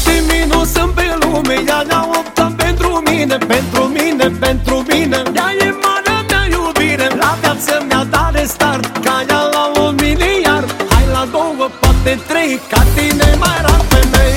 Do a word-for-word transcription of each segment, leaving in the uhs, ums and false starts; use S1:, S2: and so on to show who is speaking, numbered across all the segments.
S1: Șapte minuni sunt pe lume, ea ne-a opt ani pentru mine, pentru mine, pentru mine. Ea e marea mea iubire, la viață mi-a dat restart, ca ea la un miliard. Hai la două, poate trei, ca tine mai rar femei.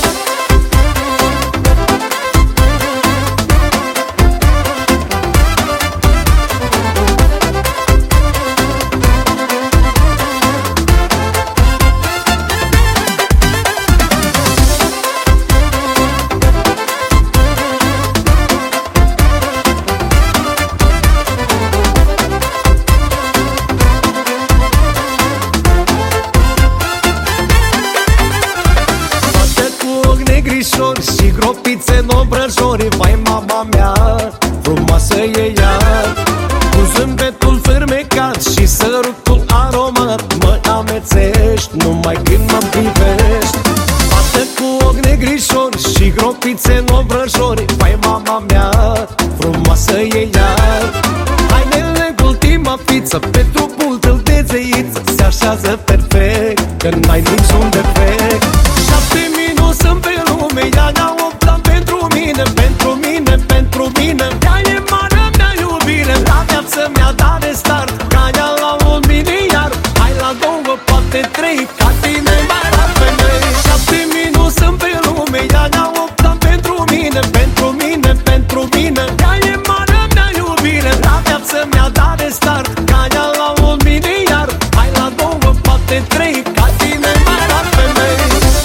S1: Și gropițe în obrăjori, vai mama mea, frumoasă e ea. Cu zâmbetul fermecat și sărutul aromat, mă amețești numai când mă privești. Fată cu ochi negrișori și gropițe în obrăjori, vai mama mea, frumoasă e ea. Hainele cu ultima fiță, pe trupul tău de zeiță, se așează perfect, că n-ai niciun defect. Șapte minuni sunt pe lume, ea ne-a opt ani pentru mine, pentru mine, pentru mine. Ea e marea mea iubire, la viață mi-a dat restart, ca ea la un miliard. Hai la două, poate trei, ca tine mai rar femei. Șapte minuni sunt pe lume, ea ne-a opt ani pentru mine, pentru mine, pentru mine. Ea e marea mea iubire, la viață mi-a dat restart, ca ea la un miliard. Hai la două, poate trei, ca tine mai rar femei.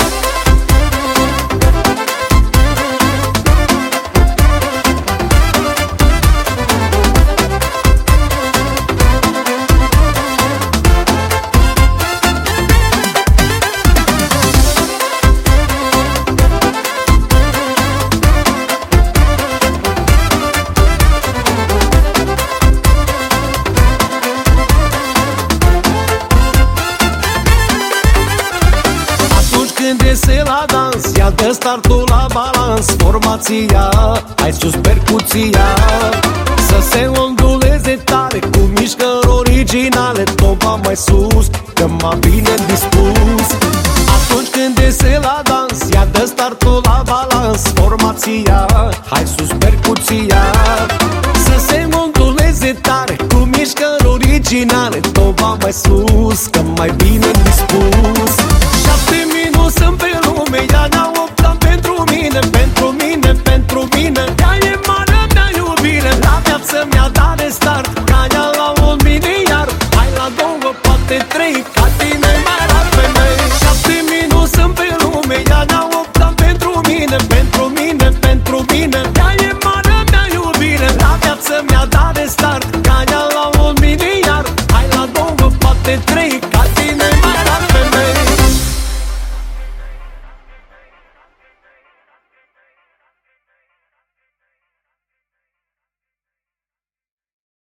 S1: Când iese la dans, ia dă startul la balans. Formația, hai sus percuția, să se onduleze tare, cu mișcări originale. Toba mai sus, că m-am bine dispus. Atunci când iese la dans, ia dă startul la balans. Formația, hai sus percuția, să se onduleze tare, cu mișcări originale. Toba mai sus, că mai bine dispus. Șapte minuni sunt pe lume, ea ne-a opt ani pentru mine, pentru mine, pentru mine. Ea e marea mea iubire, la viață mi-a dat restart, ca ea la un miliard. Hai la două, poate trei, ca tine mai rar femei. Șapte minuni sunt pe lume, ea ne-a opt ani pentru mine, pentru mine, pentru mine. Ea e marea mea iubire, la viață mi-a dat restart, ca ea la un miliard. Hai la două, poate trei,